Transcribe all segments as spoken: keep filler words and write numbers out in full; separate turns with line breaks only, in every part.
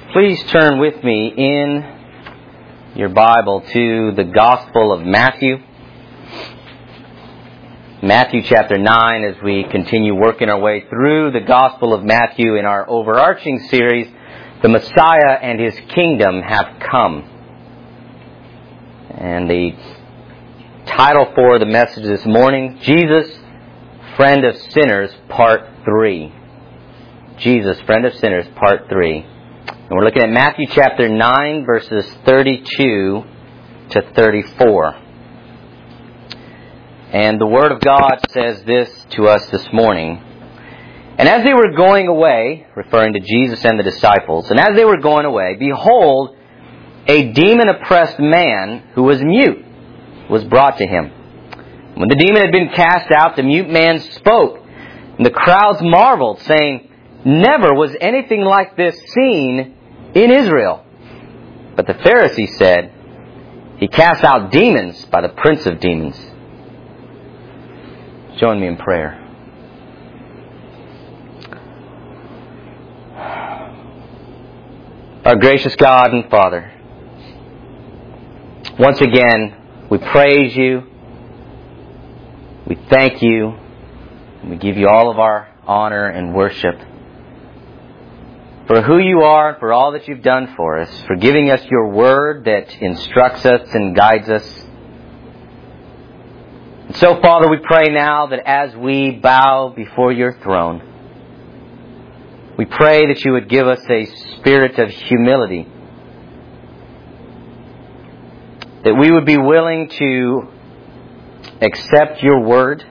Please turn with me in your Bible to the Gospel of Matthew. Matthew chapter nine, as we continue working our way through the Gospel of Matthew in our overarching series, The Messiah and His Kingdom Have Come. And the title for the message this morning, Jesus, Friend of Sinners, Part three. Jesus, Friend of Sinners, Part three. And we're looking at Matthew chapter nine, verses thirty-two to thirty-four. And the Word of God says this to us this morning. And as they were going away, referring to Jesus and the disciples, and as they were going away, behold, a demon-oppressed man who was mute was brought to him. When the demon had been cast out, the mute man spoke, and the crowds marveled, saying, "Never was anything like this seen in Israel." But the Pharisees said, "He casts out demons by the prince of demons." Join me in prayer. Our gracious God and Father, once again, we praise You, we thank You, and we give You all of our honor and worship for who You are, for all that You've done for us, for giving us Your Word that instructs us and guides us. And so, Father, we pray now that as we bow before Your throne, we pray that You would give us a spirit of humility, that we would be willing to accept Your Word.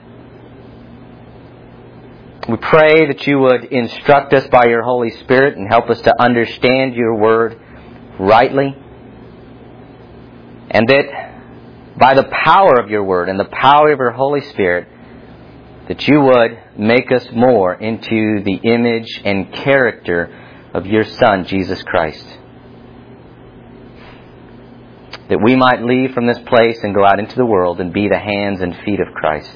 We pray that You would instruct us by Your Holy Spirit and help us to understand Your Word rightly. And that by the power of Your Word and the power of Your Holy Spirit, that You would make us more into the image and character of Your Son, Jesus Christ. That we might leave from this place and go out into the world and be the hands and feet of Christ.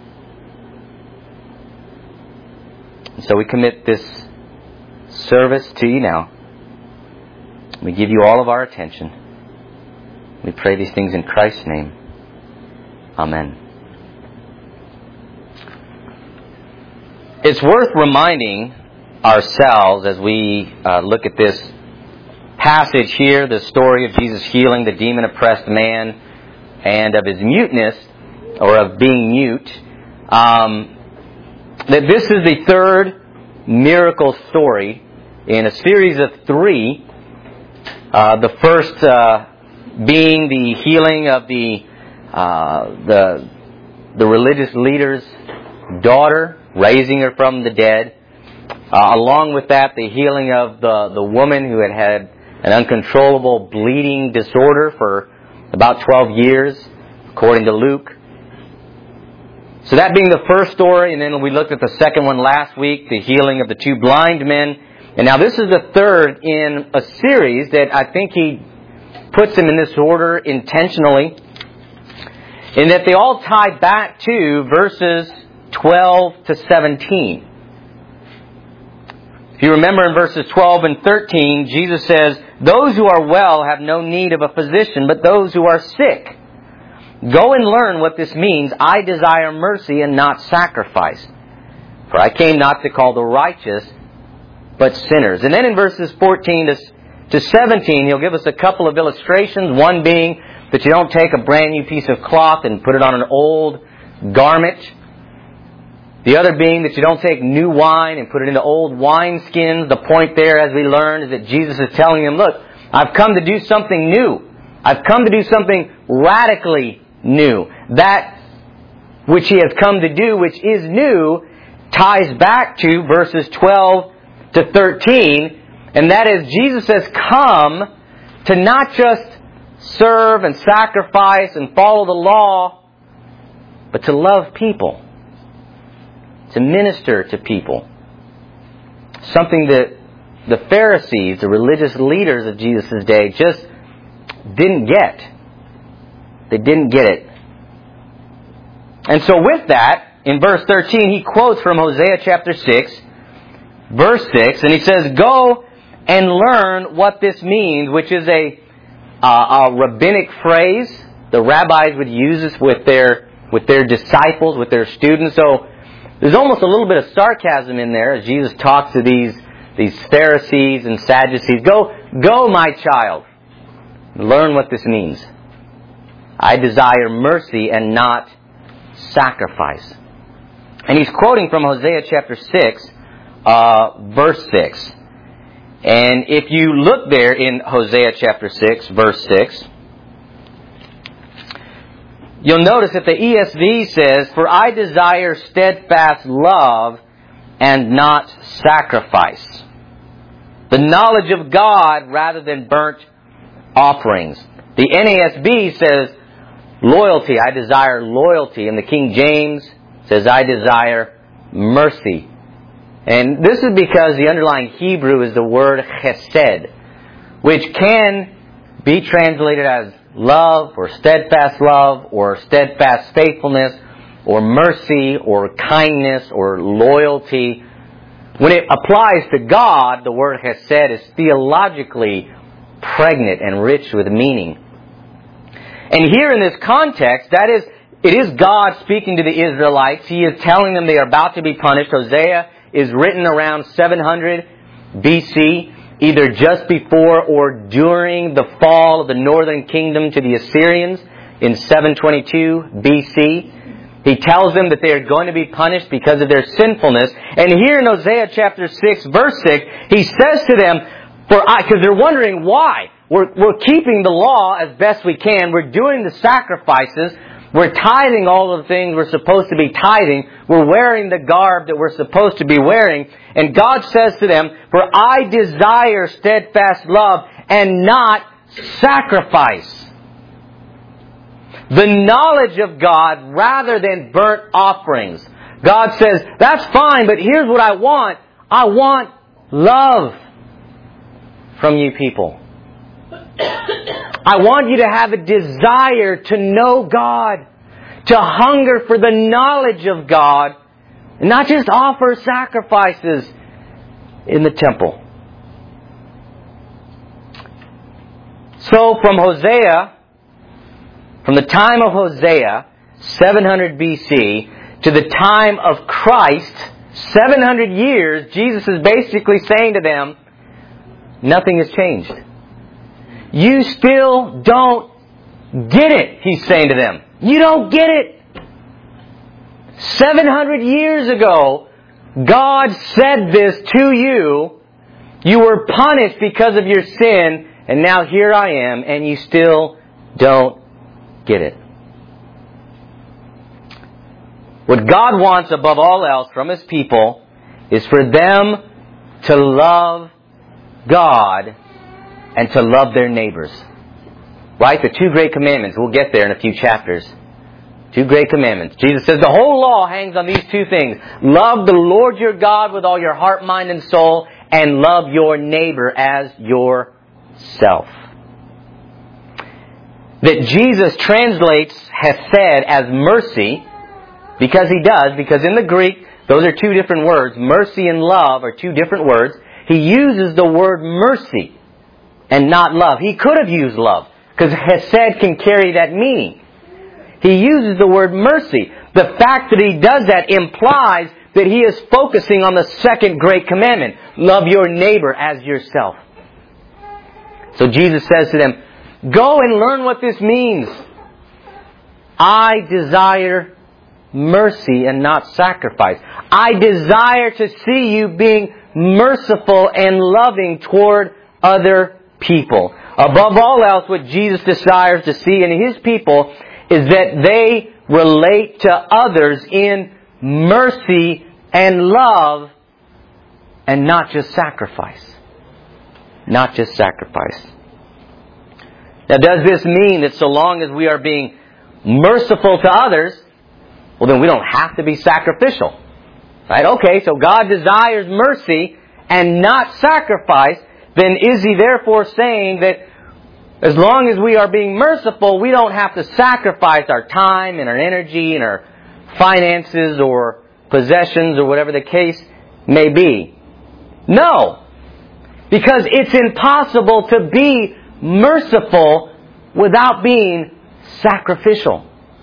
And so we commit this service to You now. We give You all of our attention. We pray these things in Christ's name. Amen. It's worth reminding ourselves as we uh, look at this passage here, the story of Jesus healing the demon-oppressed man and of his muteness, or of being mute, um, that this is the third miracle story in a series of three. Uh, the first uh, being the healing of the uh, the the religious leader's daughter, raising her from the dead. Uh, along with that, the healing of the, the woman who had had an uncontrollable bleeding disorder for about twelve years, according to Luke. So that being the first story, and then we looked at the second one last week, the healing of the two blind men. And now this is the third in a series that I think he puts them in this order intentionally, in that they all tie back to verses twelve to seventeen. If you remember in verses twelve and thirteen, Jesus says, "Those who are well have no need of a physician, but those who are sick. Go and learn what this means. I desire mercy and not sacrifice. For I came not to call the righteous, but sinners." And then in verses fourteen to seventeen, he'll give us a couple of illustrations. One being that you don't take a brand new piece of cloth and put it on an old garment. The other being that you don't take new wine and put it into old wineskins. The point there, as we learned, is that Jesus is telling them, look, I've come to do something new. I've come to do something radically new. That which He has come to do, which is new, ties back to verses twelve to thirteen. And that is, Jesus has come to not just serve and sacrifice and follow the law, but to love people. To minister to people. Something that the Pharisees, the religious leaders of Jesus' day, just didn't get. They didn't get it. And so with that, in verse thirteen, he quotes from Hosea chapter six, verse six, and he says, "Go and learn what this means, which is a, uh, a rabbinic phrase. The rabbis would use this with their, with their disciples, with their students. So there's almost a little bit of sarcasm in there as Jesus talks to these, these Pharisees and Sadducees. Go, go, my child. Learn what this means. I desire mercy and not sacrifice. And he's quoting from Hosea chapter six, uh, verse six. And if you look there in Hosea chapter six, verse six, you'll notice that the E S V says, "For I desire steadfast love and not sacrifice, the knowledge of God rather than burnt offerings." The N A S B says, loyalty. I desire loyalty. And the King James says, I desire mercy. And this is because the underlying Hebrew is the word chesed, which can be translated as love or steadfast love or steadfast faithfulness or mercy or kindness or loyalty. When it applies to God, the word chesed is theologically pregnant and rich with meaning. And here in this context, that is, it is God speaking to the Israelites. He is telling them they are about to be punished. Hosea is written around seven hundred B C, either just before or during the fall of the northern kingdom to the Assyrians in seven twenty-two B C. He tells them that they are going to be punished because of their sinfulness. And here in Hosea chapter six, verse six, he says to them, for I, because they're wondering why. We're, we're keeping the law as best we can. We're doing the sacrifices. We're tithing all of the things we're supposed to be tithing. We're wearing the garb that we're supposed to be wearing. And God says to them, for I desire steadfast love and not sacrifice, the knowledge of God rather than burnt offerings. God says, that's fine, but here's what I want. I want love from you people. I want you to have a desire to know God, to hunger for the knowledge of God, and not just offer sacrifices in the temple. So from Hosea, from the time of Hosea, seven hundred B C, to the time of Christ, seven hundred years, Jesus is basically saying to them, nothing has changed. You still don't get it, he's saying to them. You don't get it. seven hundred years ago, God said this to you. You were punished because of your sin, and now here I am, and you still don't get it. What God wants above all else from His people is for them to love God and to love their neighbors. Right? The two great commandments. We'll get there in a few chapters. Two great commandments. Jesus says the whole law hangs on these two things. Love the Lord your God with all your heart, mind, and soul, and love your neighbor as yourself. That Jesus translates hesed as mercy, because He does, because in the Greek, those are two different words. Mercy and love are two different words. He uses the word mercy and not love. He could have used love, because hesed can carry that meaning. He uses the word mercy. The fact that He does that implies that He is focusing on the second great commandment. Love your neighbor as yourself. So Jesus says to them, go and learn what this means. I desire mercy and not sacrifice. I desire to see you being merciful and loving toward other people. Above all else, what Jesus desires to see in His people is that they relate to others in mercy and love and not just sacrifice. Not just sacrifice. Now, does this mean that so long as we are being merciful to others, well, then we don't have to be sacrificial? Right? Okay, so God desires mercy and not sacrifice. Then is He therefore saying that as long as we are being merciful, we don't have to sacrifice our time and our energy and our finances or possessions or whatever the case may be? No. Because it's impossible to be merciful without being sacrificial.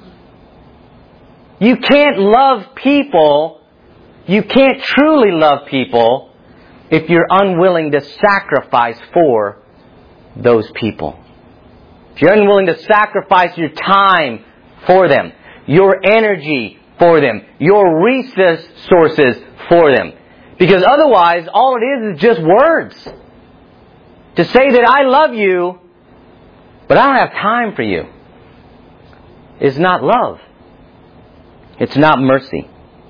You can't love people, you can't truly love people if you're unwilling to sacrifice for those people. If you're unwilling to sacrifice your time for them, your energy for them, your resources for them. Because otherwise, all it is is just words. To say that I love you, but I don't have time for you, is not love. It's not mercy.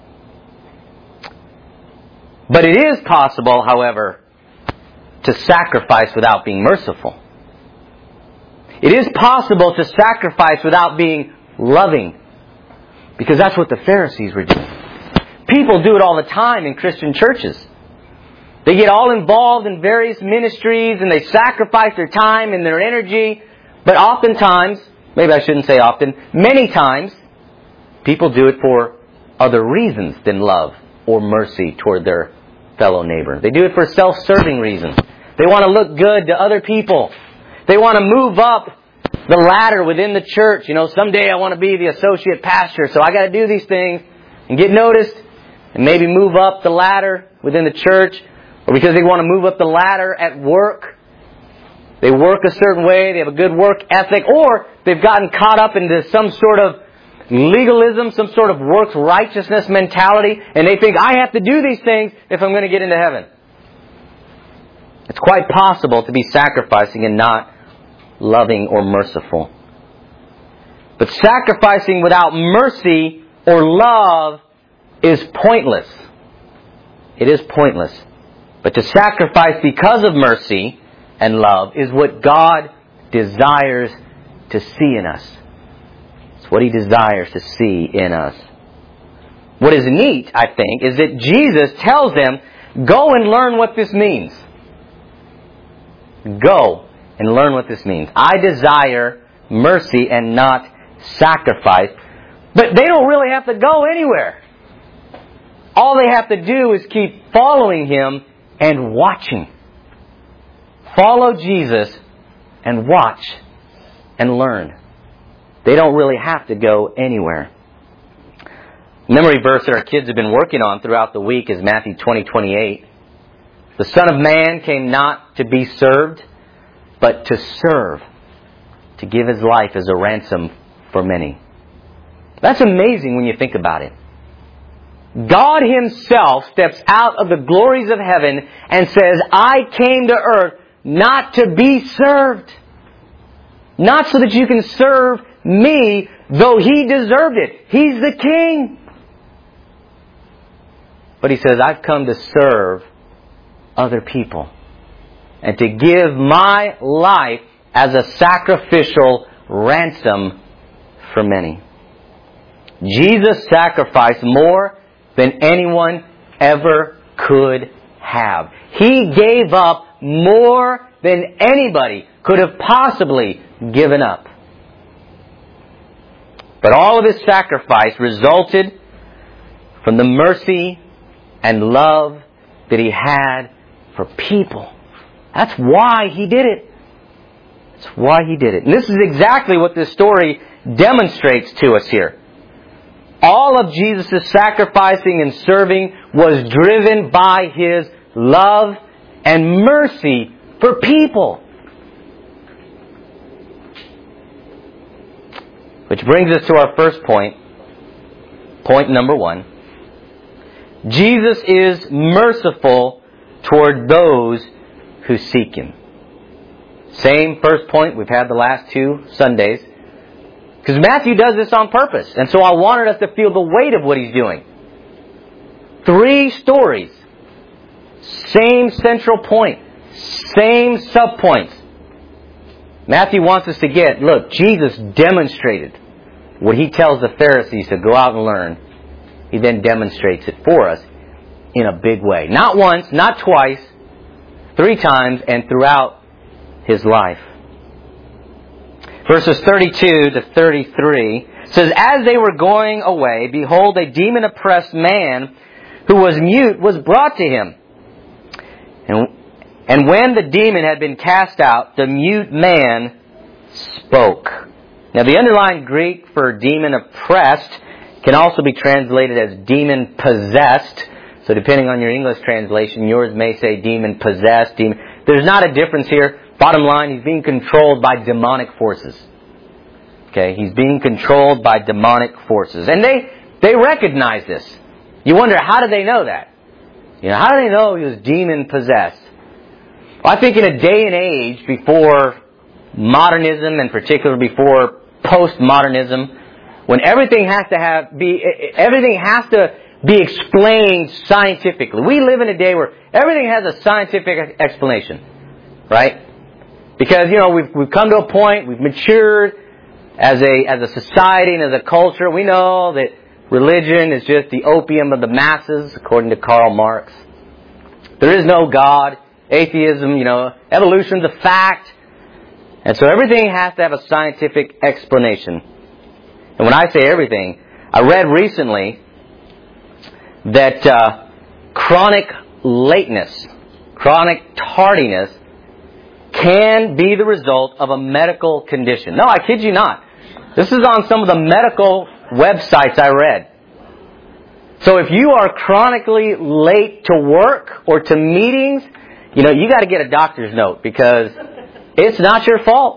But it is possible, however, to sacrifice without being merciful. It is possible to sacrifice without being loving. Because that's what the Pharisees were doing. People do it all the time in Christian churches. They get all involved in various ministries and they sacrifice their time and their energy. But oftentimes, maybe I shouldn't say often, many times, people do it for other reasons than love or mercy toward their fellow neighbor. They do it for self-serving reasons. They want to look good to other people. They want to move up the ladder within the church. You know, someday I want to be the associate pastor, so I got to do these things and get noticed and maybe move up the ladder within the church. Or because they want to move up the ladder at work. They work a certain way, they have a good work ethic, or they've gotten caught up into some sort of legalism, some sort of works righteousness mentality, and they think, I have to do these things if I'm going to get into heaven. It's quite possible to be sacrificing and not loving or merciful. But sacrificing without mercy or love is pointless. It is pointless. But to sacrifice because of mercy and love is what God desires to see in us. It's what He desires to see in us. What is neat, I think, is that Jesus tells them, go and learn what this means. Go and learn what this means. I desire mercy and not sacrifice. But they don't really have to go anywhere. All they have to do is keep following Him and watching. Follow Jesus and watch and learn. They don't really have to go anywhere. Memory verse that our kids have been working on throughout the week is Matthew twenty twenty-eight. The Son of Man came not to be served, but to serve, to give His life as a ransom for many. That's amazing when you think about it. God Himself steps out of the glories of heaven and says, I came to earth not to be served. Not so that you can serve me, though He deserved it. He's the King. But He says, I've come to serve other people and to give my life as a sacrificial ransom for many. Jesus sacrificed more than anyone ever could have. He gave up more than anybody could have possibly given up. But all of His sacrifice resulted from the mercy and love that He had for people. That's why He did it. That's why He did it. And this is exactly what this story demonstrates to us here. All of Jesus' sacrificing and serving was driven by His love and mercy for people. Which brings us to our first point. Point number one. Jesus is merciful toward those who seek Him. Same first point we've had the last two Sundays. Because Matthew does this on purpose. And so I wanted us to feel the weight of what he's doing. Three stories. Same central point. Same subpoints. Matthew wants us to get, look, Jesus demonstrated what He tells the Pharisees to go out and learn. He then demonstrates it for us in a big way. Not once, not twice, three times, and throughout His life. Verses thirty-two to thirty-three says, as they were going away, behold, a demon-oppressed man who was mute was brought to Him. And And when the demon had been cast out, the mute man spoke. Now the underlying Greek for demon oppressed can also be translated as demon possessed. So depending on your English translation, yours may say demon possessed. Demon. There's not a difference here. Bottom line, he's being controlled by demonic forces. Okay, he's being controlled by demonic forces. And they, they recognize this. You wonder, how do they know that? You know, how do they know he was demon possessed? Well, I think in a day and age before modernism, and particularly before postmodernism, when everything has to have be everything has to be explained scientifically. We live in a day where everything has a scientific explanation, right? Because, you know, we've we've come to a point, we've matured as a as a society and as a culture. We know that religion is just the opium of the masses, according to Karl Marx. There is no God. Atheism, you know, evolution's a fact. And so everything has to have a scientific explanation. And when I say everything, I read recently that uh, chronic lateness, chronic tardiness, can be the result of a medical condition. No, I kid you not. This is on some of the medical websites I read. So if you are chronically late to work or to meetings, you know, you got to get a doctor's note because it's not your fault.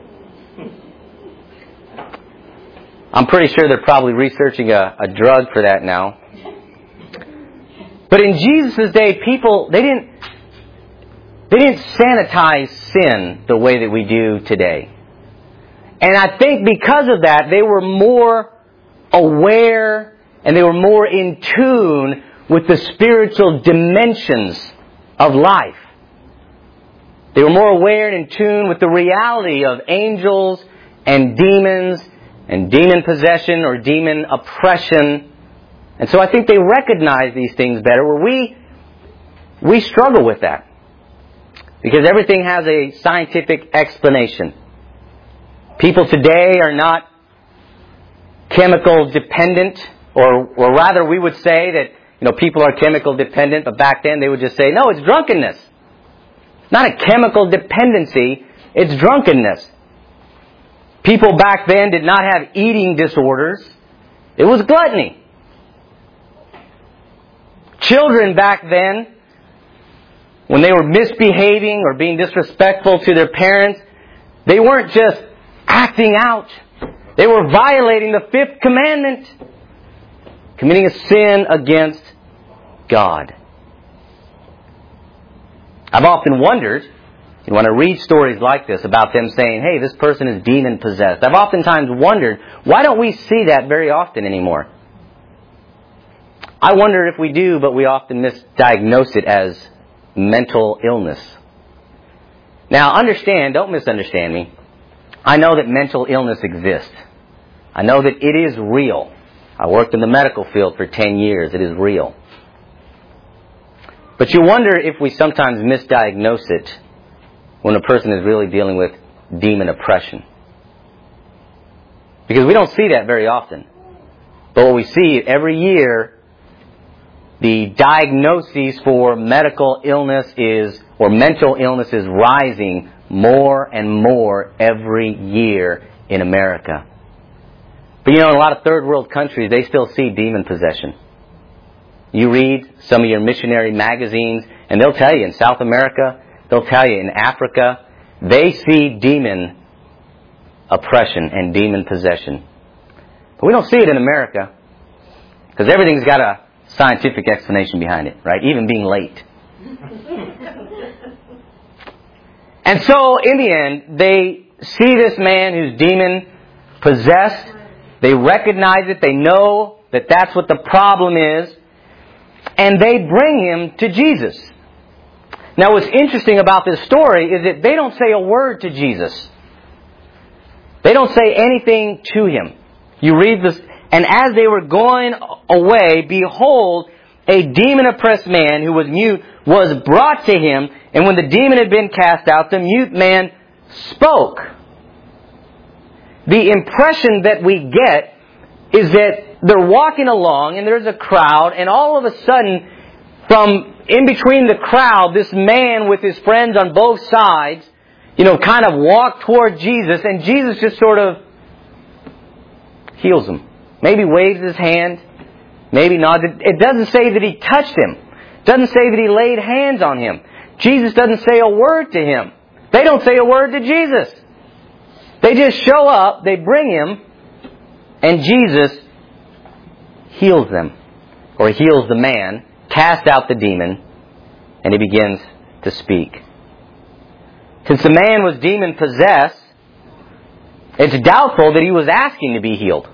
I'm pretty sure they're probably researching a, a drug for that now. But in Jesus' day, people, they didn't, they didn't sanitize sin the way that we do today. And I think because of that, they were more aware and they were more in tune with the spiritual dimensions of life. They were more aware and in tune with the reality of angels and demons and demon possession or demon oppression. And so I think they recognize these things better, where we we struggle with that. Because everything has a scientific explanation. People today are not chemical dependent, or, or rather we would say that, you know, people are chemical dependent, but back then they would just say, no, it's drunkenness. Not a chemical dependency, it's drunkenness. People back then did not have eating disorders. It was gluttony. Children back then, when they were misbehaving or being disrespectful to their parents, they weren't just acting out. They were violating the fifth commandment, committing a sin against God. I've often wondered, you know, when I read stories like this about them saying, hey, this person is demon possessed, I've oftentimes wondered, why don't we see that very often anymore? I wonder if we do, but we often misdiagnose it as mental illness. Now, understand, don't misunderstand me. I know that mental illness exists. I know that it is real. I worked in the medical field for ten years. It is real. But you wonder if we sometimes misdiagnose it when a person is really dealing with demon oppression. Because we don't see that very often. But what we see every year, the diagnoses for medical illness is, or mental illness is rising more and more every year in America. But you know, in a lot of third world countries, they still see demon possession. You read some of your missionary magazines, and they'll tell you in South America, they'll tell you in Africa, they see demon oppression and demon possession. But we don't see it in America, because everything's got a scientific explanation behind it, right? Even being late. And so, in the end, they see this man who's demon possessed. They recognize it. They know that that's what the problem is. And they bring him to Jesus. Now, what's interesting about this story is that they don't say a word to Jesus. They don't say anything to him. You read this, and as they were going away, behold, a demon-oppressed man who was mute was brought to him, and when the demon had been cast out, the mute man spoke. The impression that we get is that they're walking along, and there's a crowd, and all of a sudden, from in between the crowd, this man with his friends on both sides, you know, kind of walked toward Jesus, and Jesus just sort of heals him. Maybe waves his hand, maybe not. It doesn't say that he touched him. It doesn't say that he laid hands on him. Jesus doesn't say a word to him. They don't say a word to Jesus. They just show up, they bring him, and Jesus heals them, or heals the man, casts out the demon, and he begins to speak. Since the man was demon-possessed, it's doubtful that he was asking to be healed.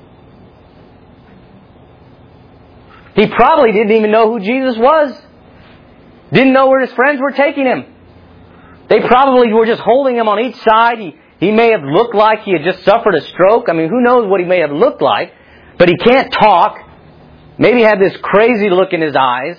He probably didn't even know who Jesus was. Didn't know where his friends were taking him. They probably were just holding him on each side. He, he may have looked like he had just suffered a stroke. I mean, who knows what he may have looked like. But he can't talk. Maybe had this crazy look in his eyes.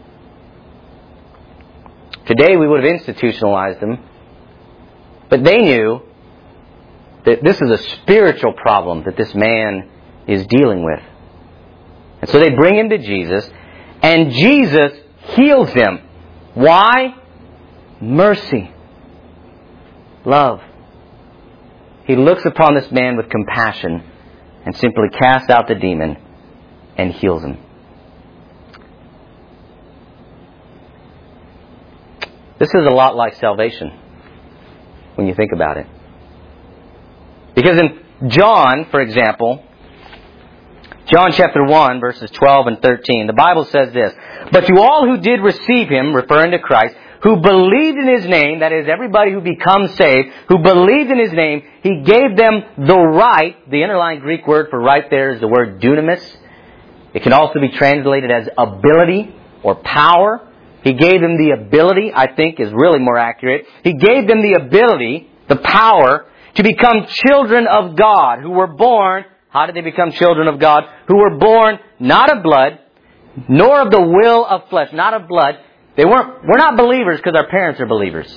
Today we would have institutionalized him. But they knew that this is a spiritual problem that this man is dealing with. And so they bring him to Jesus, and Jesus heals him. Why? Mercy. Love. He looks upon this man with compassion and simply casts out the demon and heals him. This is a lot like salvation when you think about it. Because in John, for example, John chapter one, verses twelve and thirteen, the Bible says this, "But to all who did receive Him," referring to Christ, "who believed in His name," that is, everybody who becomes saved, who believed in His name, He gave them the right. The underlying Greek word for right there is the word dunamis. It can also be translated as ability or power. He gave them the ability, I think is really more accurate. He gave them the ability, the power, to become children of God, who were born. How did they become children of God? Who were born not of blood, nor of the will of flesh. Not of blood. They weren't, we're not believers because our parents are believers.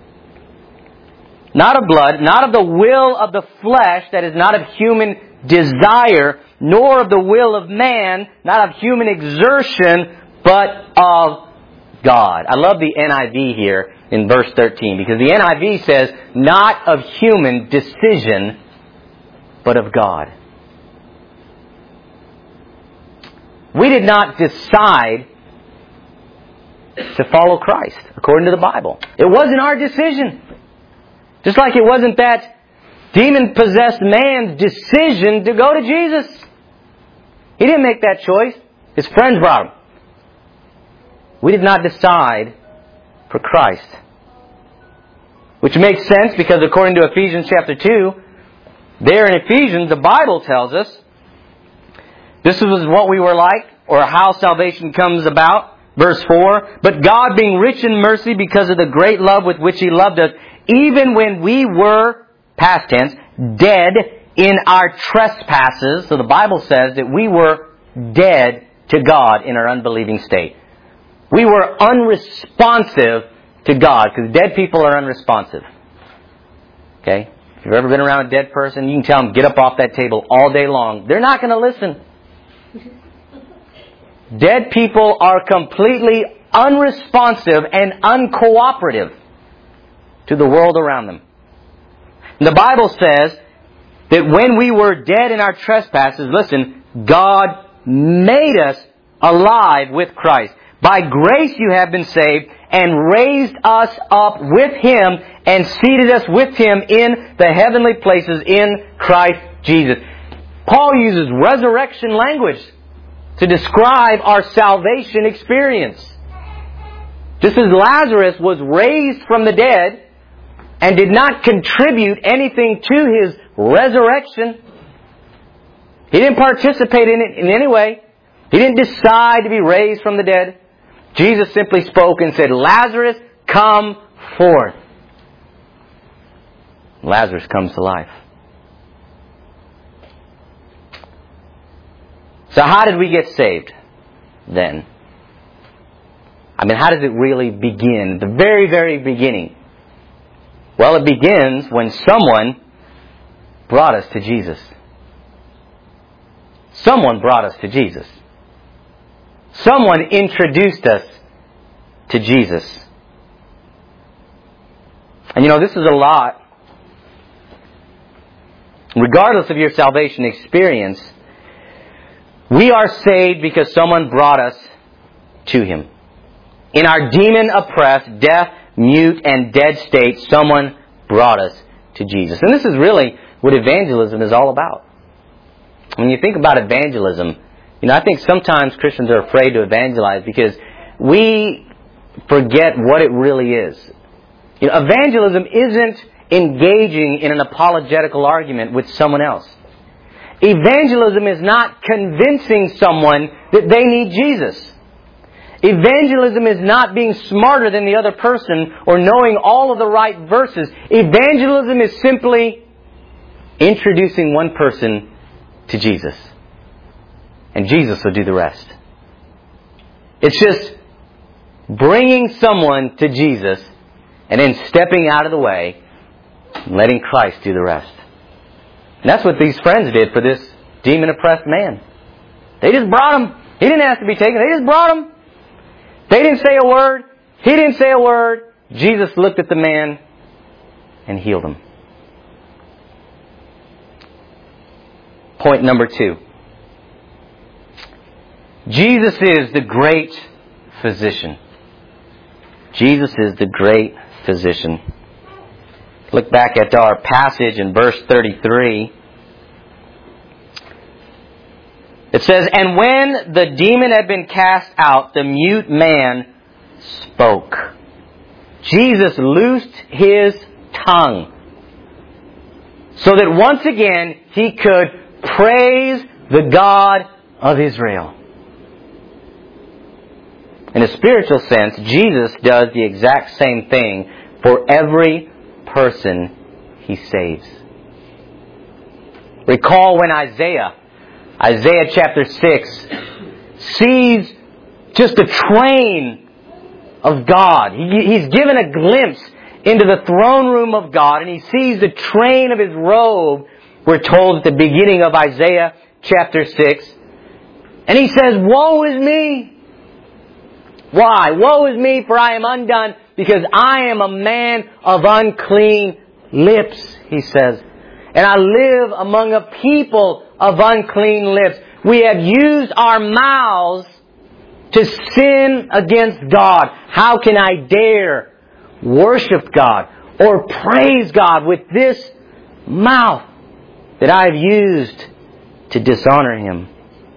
Not of blood, not of the will of the flesh, that is not of human desire, nor of the will of man, not of human exertion, but of God. I love the N I V here in verse thirteen, because the N I V says, not of human decision, but of God. We did not decide to follow Christ, according to the Bible. It wasn't our decision. Just like it wasn't that demon-possessed man's decision to go to Jesus. He didn't make that choice. His friends brought him. We did not decide for Christ. Which makes sense because according to Ephesians chapter two, there in Ephesians, the Bible tells us, this was what we were like, or how salvation comes about. Verse four, "But God, being rich in mercy because of the great love with which He loved us, even when we were," past tense, "dead in our trespasses." So the Bible says that we were dead to God in our unbelieving state. We were unresponsive to God, because dead people are unresponsive. Okay? If you've ever been around a dead person, you can tell them, get up off that table all day long. They're not going to listen. Dead people are completely unresponsive and uncooperative to the world around them. And the Bible says that when we were dead in our trespasses, listen, God made us alive with Christ. By grace you have been saved, and raised us up with Him, and seated us with Him in the heavenly places in Christ Jesus. Paul uses resurrection language to describe our salvation experience. Just as Lazarus was raised from the dead and did not contribute anything to his resurrection, he didn't participate in it in any way. He didn't decide to be raised from the dead. Jesus simply spoke and said, "Lazarus, come forth." Lazarus comes to life. So how did we get saved then? I mean, how does it really begin? The very, very beginning. Well, it begins when someone brought us to Jesus. Someone brought us to Jesus. Someone introduced us to Jesus. And you know, this is a lot. Regardless of your salvation experience, we are saved because someone brought us to Him. In our demon-oppressed, deaf, mute, and dead state, someone brought us to Jesus. And this is really what evangelism is all about. When you think about evangelism, you know, I think sometimes Christians are afraid to evangelize because we forget what it really is. You know, evangelism isn't engaging in an apologetical argument with someone else. Evangelism is not convincing someone that they need Jesus. Evangelism is not being smarter than the other person or knowing all of the right verses. Evangelism is simply introducing one person to Jesus. And Jesus will do the rest. It's just bringing someone to Jesus and then stepping out of the way and letting Christ do the rest. And that's what these friends did for this demon-oppressed man. They just brought him. He didn't ask to be taken. They just brought him. They didn't say a word. He didn't say a word. Jesus looked at the man and healed him. Point number two. Jesus is the great physician. Jesus is the great physician. Look back at our passage in verse thirty-three. It says, "And when the demon had been cast out, the mute man spoke." Jesus loosed his tongue so that once again he could praise the God of Israel. In a spiritual sense, Jesus does the exact same thing for every person He saves. Recall when Isaiah, Isaiah chapter six, sees just a train of God. He, he's given a glimpse into the throne room of God, and he sees the train of His robe, we're told at the beginning of Isaiah chapter six. And he says, "Woe is me! Why? Woe is me, for I am undone, because I am a man of unclean lips," he says. "And I live among a people of unclean lips. We have used our mouths to sin against God. How can I dare worship God or praise God with this mouth that I have used to dishonor Him?"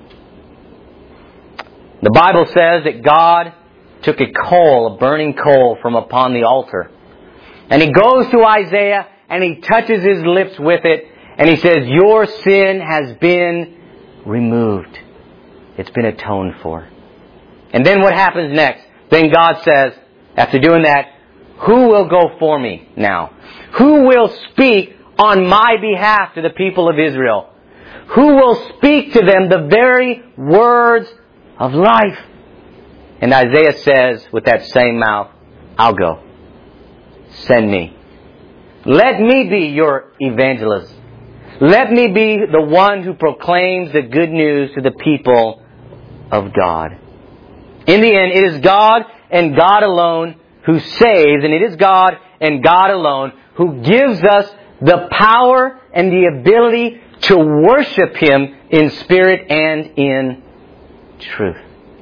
The Bible says that God took a coal, a burning coal, from upon the altar. And He goes to Isaiah and He touches his lips with it. And He says, "Your sin has been removed. It's been atoned for." And then what happens next? Then God says, after doing that, "Who will go for me now? Who will speak on my behalf to the people of Israel? Who will speak to them the very words of life?" And Isaiah says with that same mouth, "I'll go. Send me. Let me be your evangelist. Let me be the one who proclaims the good news to the people of God." In the end, it is God and God alone who saves, and it is God and God alone who gives us the power and the ability to worship Him in spirit and in truth.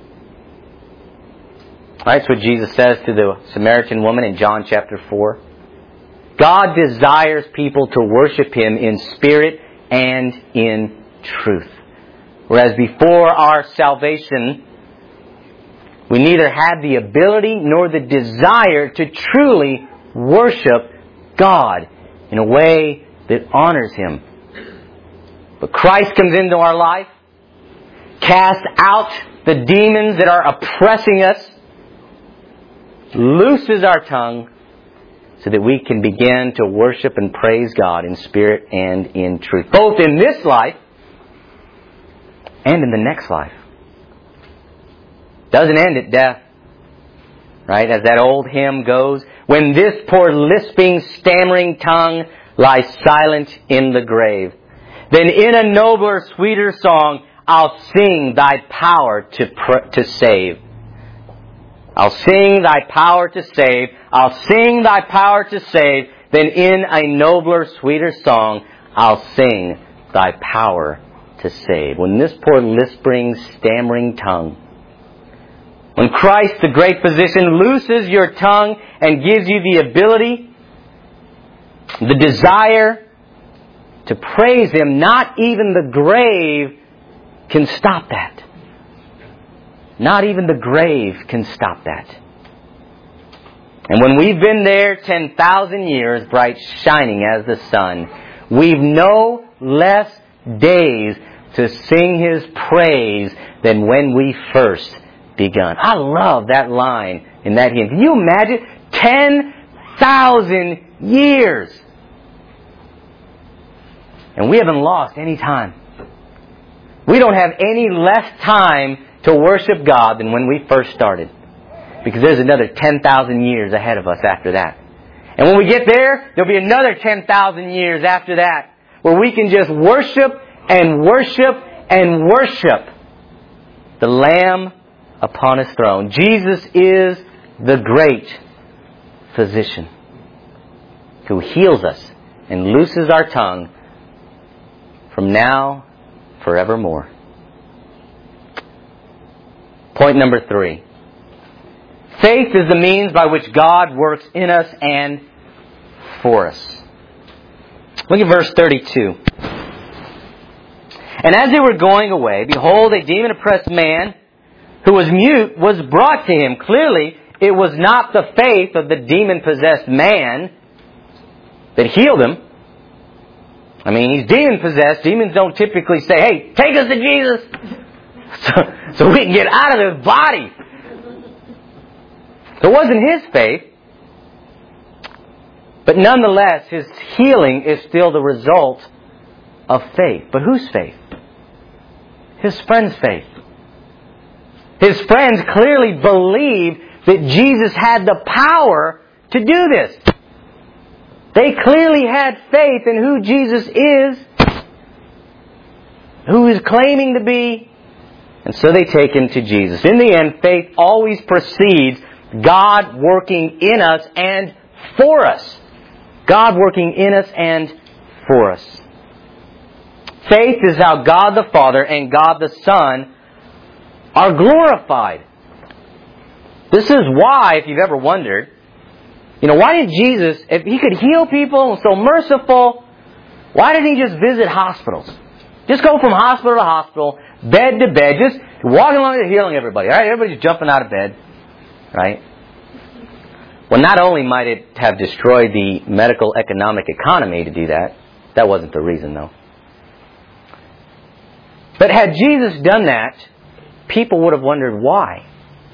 That's what Jesus says to the Samaritan woman in John chapter four. God desires people to worship Him in spirit and in truth. Whereas before our salvation, we neither had the ability nor the desire to truly worship God in a way that honors Him. But Christ comes into our life, casts out the demons that are oppressing us, looses our tongue, so that we can begin to worship and praise God in spirit and in truth. Both in this life and in the next life. Doesn't end at death. Right? As that old hymn goes, "When this poor lisping, stammering tongue lies silent in the grave, then in a nobler, sweeter song I'll sing Thy power to pr- to save." I'll sing Thy power to save. I'll sing Thy power to save. Then in a nobler, sweeter song, I'll sing Thy power to save. When this poor lisping, stammering tongue, when Christ, the great physician, looses your tongue and gives you the ability, the desire to praise Him, not even the grave can stop that. Not even the grave can stop that. And when we've been there ten thousand years, bright shining as the sun, we've no less days to sing His praise than when we first begun. I love that line in that hymn. Can you imagine? ten thousand years. And we haven't lost any time. We don't have any less time to worship God than when we first started. Because there's another ten thousand years ahead of us after that. And when we get there, there'll be another ten thousand years after that, where we can just worship and worship and worship the Lamb upon His throne. Jesus is the great physician who heals us and looses our tongue from now forevermore. Point number three. Faith is the means by which God works in us and for us. Look at verse thirty-two. And as they were going away, behold, a demon-oppressed man who was mute was brought to Him. Clearly, it was not the faith of the demon-possessed man that healed him. I mean, he's demon-possessed. Demons don't typically say, hey, take us to Jesus so, so we can get out of this body. So it wasn't his faith. But nonetheless, his healing is still the result of faith. But whose faith? His friend's faith. His friends clearly believed that Jesus had the power to do this. They clearly had faith in who Jesus is, who He's claiming to be, and so they take Him to Jesus. In the end, faith always precedes God working in us and for us. God working in us and for us. Faith is how God the Father and God the Son are glorified. This is why, if you've ever wondered, you know, why did Jesus, if He could heal people and so merciful, why didn't He just visit hospitals? Just go from hospital to hospital, bed to bed, just walking along and healing everybody. All right, everybody's jumping out of bed, right? Well, not only might it have destroyed the medical economic economy to do that, that wasn't the reason though. But had Jesus done that, people would have wondered why.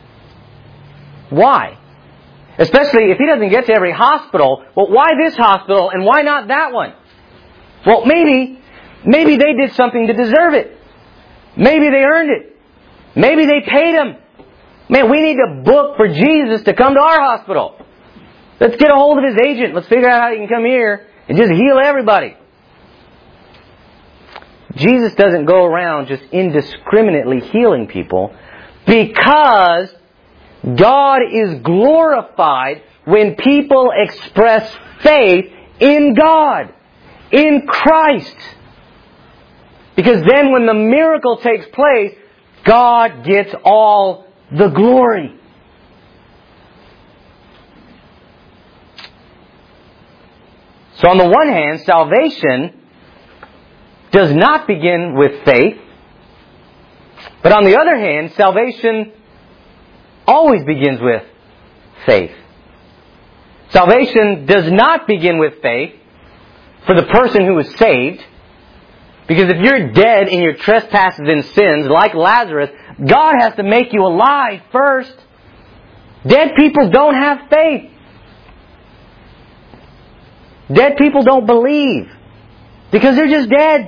Why? Especially if He doesn't get to every hospital, well, why this hospital and why not that one? Well, maybe, maybe they did something to deserve it. Maybe they earned it. Maybe they paid Him. Man, we need to book for Jesus to come to our hospital. Let's get a hold of His agent. Let's figure out how He can come here and just heal everybody. Jesus doesn't go around just indiscriminately healing people because God is glorified when people express faith in God, in Christ. Because then when the miracle takes place, God gets all the glory. So on the one hand, salvation does not begin with faith. But on the other hand, salvation always begins with faith. Salvation does not begin with faith for the person who is saved. Because if you're dead in your trespasses and sins, like Lazarus, God has to make you alive first. Dead people don't have faith. Dead people don't believe because they're just dead.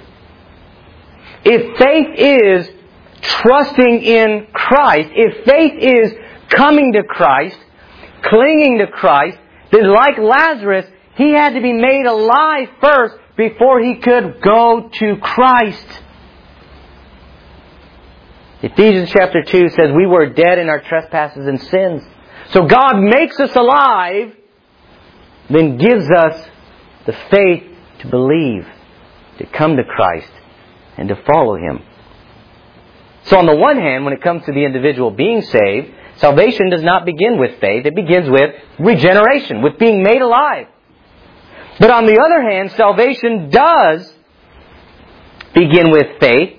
If faith is trusting in Christ, if faith is coming to Christ, clinging to Christ, then like Lazarus, he had to be made alive first before he could go to Christ. Ephesians chapter two says we were dead in our trespasses and sins. So God makes us alive, then gives us the faith to believe, to come to Christ, and to follow Him. So on the one hand, when it comes to the individual being saved, salvation does not begin with faith. It begins with regeneration, with being made alive. But on the other hand, salvation does begin with faith,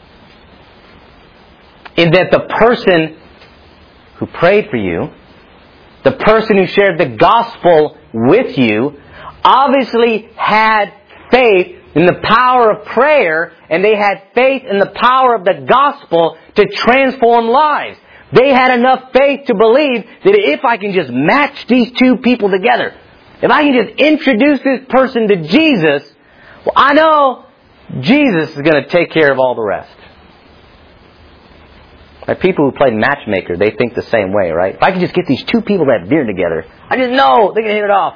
in that the person who prayed for you, the person who shared the gospel with you, obviously had faith in the power of prayer, and they had faith in the power of the gospel to transform lives. They had enough faith to believe that if I can just match these two people together, if I can just introduce this person to Jesus, well, I know Jesus is going to take care of all the rest. Like people who play matchmaker, they think the same way, right? If I can just get these two people that have beer together, I just know they're going to hit it off.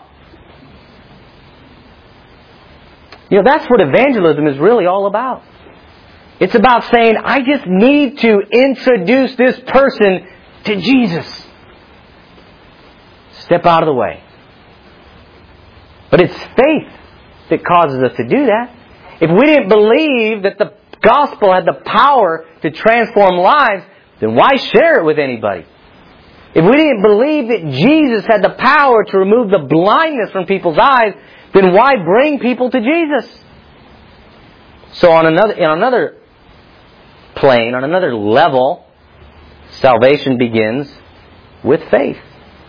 You know, that's what evangelism is really all about. It's about saying, I just need to introduce this person to Jesus. Step out of the way. But it's faith that causes us to do that. If we didn't believe that the gospel had the power to transform lives, then why share it with anybody? If we didn't believe that Jesus had the power to remove the blindness from people's eyes, then why bring people to Jesus? So on another, on another plane, on another level, salvation begins with faith.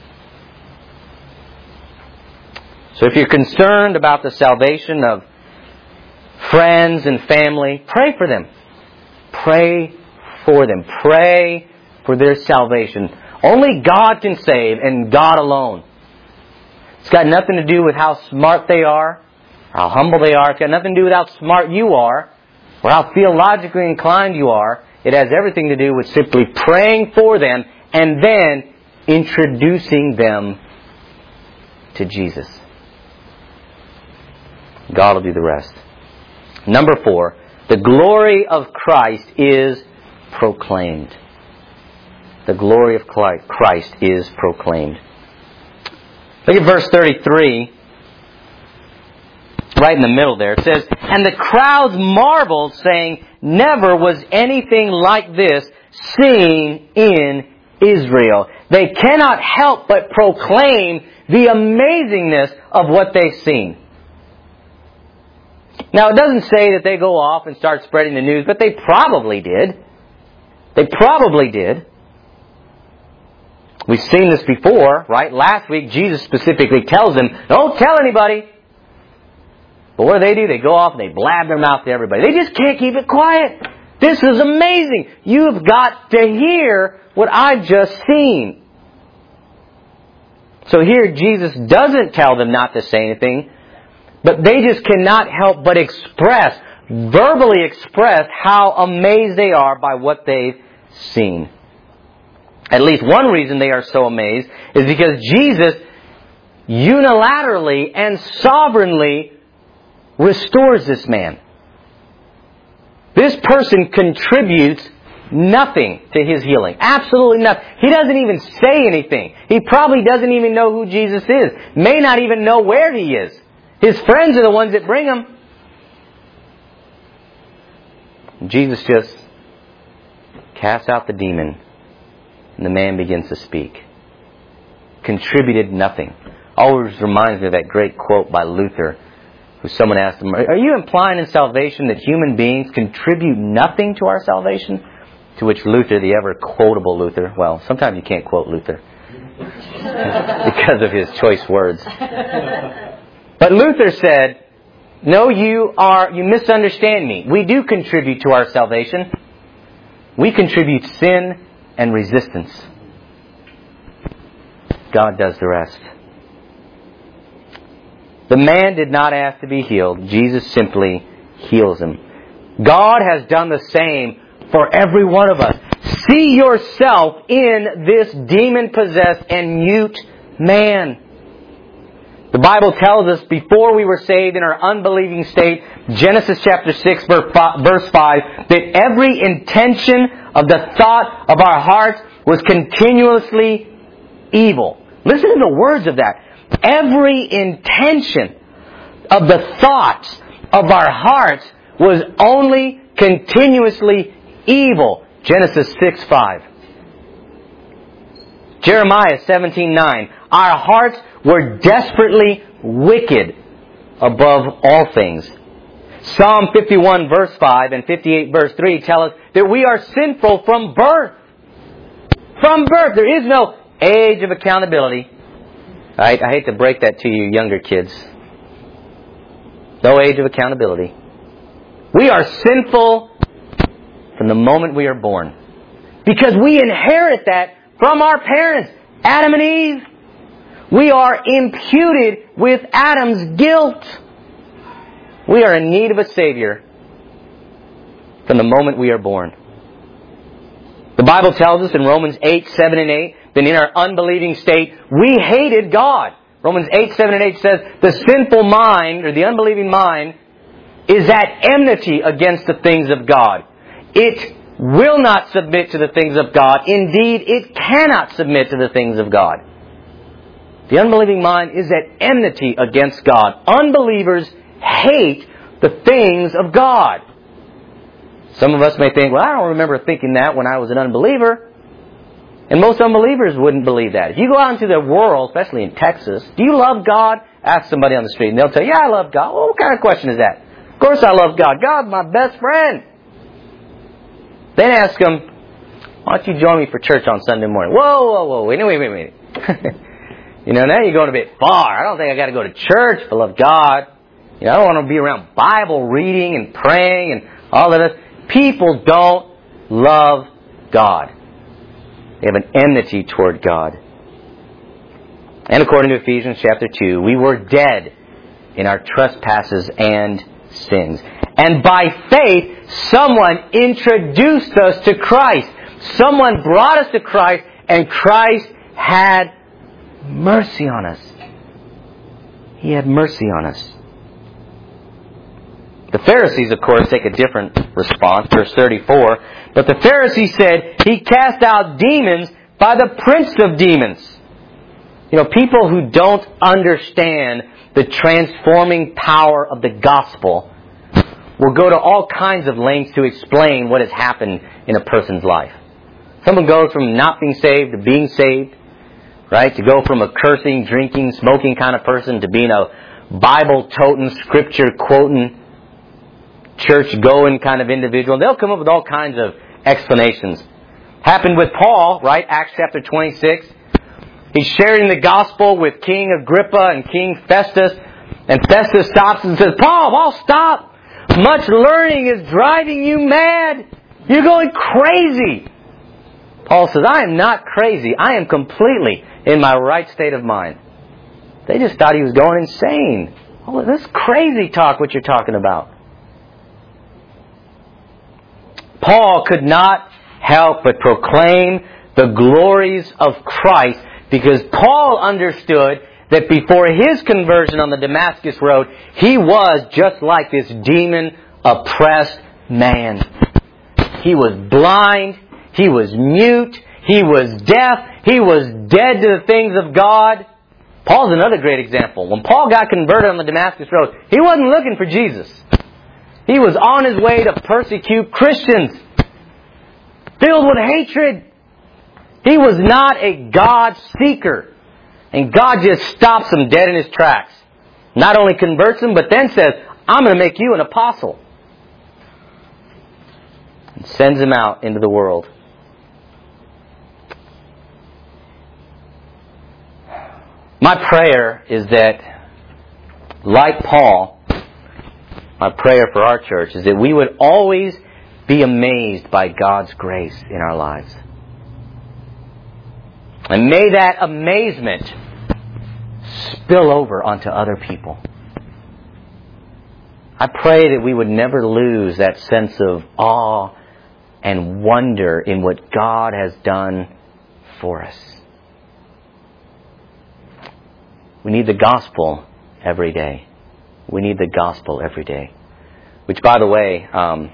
So if you're concerned about the salvation of friends and family, pray for them. Pray for them. Pray for their salvation. Only God can save, and God alone. It's got nothing to do with how smart they are, or how humble they are. It's got nothing to do with how smart you are, or how theologically inclined you are. It has everything to do with simply praying for them and then introducing them to Jesus. God will do the rest. Number four, the glory of Christ is proclaimed. The glory of Christ is proclaimed. Look at verse thirty-three. Right in the middle there. It says, and the crowds marveled, saying, never was anything like this seen in Israel. They cannot help but proclaim the amazingness of what they've seen. Now, it doesn't say that they go off and start spreading the news, but they probably did. They probably did. We've seen this before, right? Last week, Jesus specifically tells them, don't tell anybody. But what do they do? They go off and they blab their mouth to everybody. They just can't keep it quiet. This is amazing. You've got to hear what I've just seen. So here, Jesus doesn't tell them not to say anything, but they just cannot help but express, verbally express, how amazed they are by what they've seen. At least one reason they are so amazed is because Jesus unilaterally and sovereignly restores this man. This person contributes nothing to his healing. Absolutely nothing. He doesn't even say anything. He probably doesn't even know who Jesus is. May not even know where he is. His friends are the ones that bring him. Jesus just casts out the demon, and the man begins to speak. Contributed nothing. Always reminds me of that great quote by Luther, who someone asked him, are you implying in salvation that human beings contribute nothing to our salvation? To which Luther, the ever quotable Luther, well, sometimes you can't quote Luther because of his choice words. But Luther said, no, you are, you misunderstand me. We do contribute to our salvation. We contribute sin and resistance. God does the rest. The man did not ask to be healed. Jesus simply heals him. God has done the same for every one of us. See yourself in this demon-possessed and mute man. The Bible tells us before we were saved in our unbelieving state, Genesis chapter six verse five, that every intention of the thought of our hearts was continuously evil. Listen to the words of that. Every intention of the thoughts of our hearts was only continuously evil. Genesis six five. Jeremiah seventeen nine. Our hearts were desperately wicked above all things. Psalm fifty-one verse five and fifty-eight verse three tell us that we are sinful from birth. From birth. There is no age of accountability. I, I hate to break that to you younger kids. No age of accountability. We are sinful from the moment we are born. Because we inherit that from our parents, Adam and Eve. We are imputed with Adam's guilt. We are in need of a Savior from the moment we are born. The Bible tells us in Romans eight, seven and eight that in our unbelieving state, we hated God. Romans eight, seven and eight says, the sinful mind, or the unbelieving mind, is at enmity against the things of God. It will not submit to the things of God. Indeed, it cannot submit to the things of God. The unbelieving mind is at enmity against God. Unbelievers hate the things of God. Some of us may think, well, I don't remember thinking that when I was an unbeliever. And most unbelievers wouldn't believe that. If you go out into the world, especially in Texas, do you love God? Ask somebody on the street and they'll tell you, yeah, I love God. Well, what kind of question is that? Of course I love God. God's my best friend. Then ask them, why don't you join me for church on Sunday morning? Whoa, whoa, whoa, wait, wait, wait, wait. You know, now you're going a bit far. I don't think I got to go to church if I love God. You know, I don't want to be around Bible reading and praying and all of this. People don't love God. They have an enmity toward God. And according to Ephesians chapter two, we were dead in our trespasses and sins. And by faith, someone introduced us to Christ. Someone brought us to Christ, and Christ had mercy on us. He had mercy on us. The Pharisees, of course, take a different response. Verse thirty-four. But the Pharisees said, He cast out demons by the prince of demons. You know, people who don't understand the transforming power of the gospel will go to all kinds of lengths to explain what has happened in a person's life. Someone goes from not being saved to being saved, right? To go from a cursing, drinking, smoking kind of person to being a Bible-toting, scripture-quoting, church-going kind of individual. They'll come up with all kinds of explanations. Happened with Paul, right? Acts chapter twenty-six. He's sharing the gospel with King Agrippa and King Festus. And Festus stops and says, Paul, Paul, stop! Much learning is driving you mad. You're going crazy. Paul says, I am not crazy. I am completely in my right state of mind. They just thought he was going insane. Oh, this crazy talk, what you're talking about. Paul could not help but proclaim the glories of Christ because Paul understood that before his conversion on the Damascus Road, he was just like this demon-oppressed man. He was blind. He was mute. He was deaf. He was dead to the things of God. Paul's another great example. When Paul got converted on the Damascus Road, he wasn't looking for Jesus. He was on his way to persecute Christians, filled with hatred. He was not a God seeker. And God just stops him dead in his tracks. Not only converts him, but then says, I'm going to make you an apostle. And sends him out into the world. My prayer is that, like Paul, my prayer for our church is that we would always be amazed by God's grace in our lives. And may that amazement spill over onto other people. I pray that we would never lose that sense of awe and wonder in what God has done for us. We need the gospel every day. We need the gospel every day. Which, by the way, um,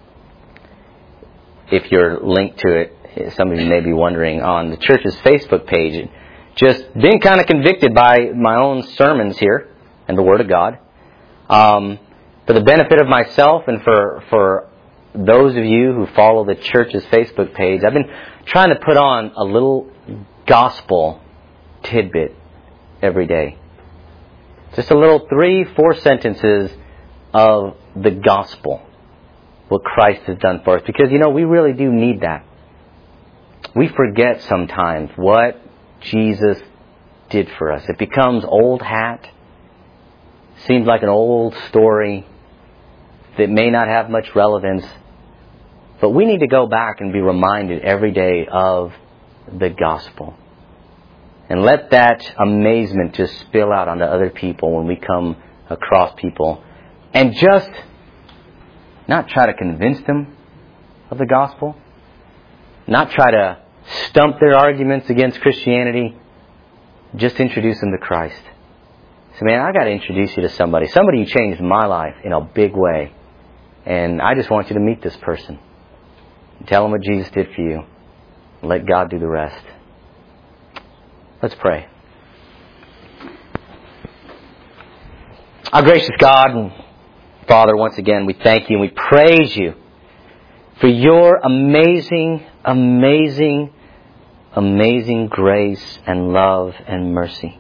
if you're linked to it, some of you may be wondering, on the church's Facebook page, just been kind of convicted by my own sermons here and the Word of God. Um, for the benefit of myself and for for those of you who follow the church's Facebook page, I've been trying to put on a little gospel tidbit every day. Just a little three, four sentences of the gospel. What Christ has done for us. Because, you know, we really do need that. We forget sometimes what Jesus did for us. It becomes old hat. Seems like an old story that may not have much relevance. But we need to go back and be reminded every day of the gospel. And let that amazement just spill out onto other people when we come across people. And just not try to convince them of the gospel. Not try to stump their arguments against Christianity. Just introduce them to Christ. So, man, I got to introduce you to somebody. Somebody who changed my life in a big way. And I just want you to meet this person. Tell them what Jesus did for you. Let God do the rest. Let's pray. Our gracious God and Father, once again, we thank you and we praise you for your amazing, amazing, amazing grace and love and mercy.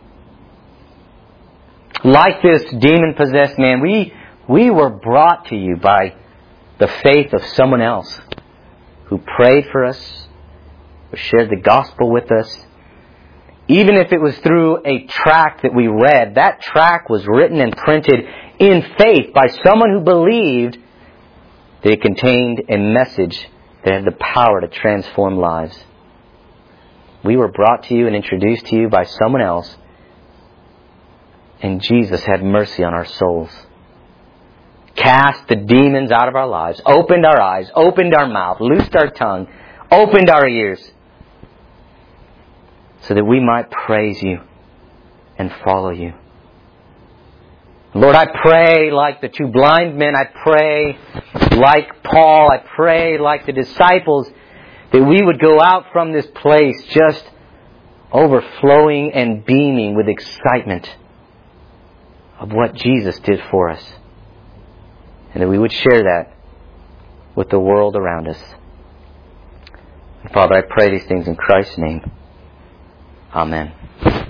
Like this demon-possessed man, we, we were brought to you by the faith of someone else who prayed for us, who shared the gospel with us. Even if it was through a tract that we read, that tract was written and printed in faith by someone who believed that it contained a message that had the power to transform lives. We were brought to you and introduced to you by someone else, and Jesus had mercy on our souls. Cast the demons out of our lives, opened our eyes, opened our mouth, loosed our tongue, opened our ears, so that we might praise you and follow you. Lord, I pray like the two blind men. I pray like Paul. I pray like the disciples that we would go out from this place just overflowing and beaming with excitement of what Jesus did for us. And that we would share that with the world around us. And Father, I pray these things in Christ's name. Amen.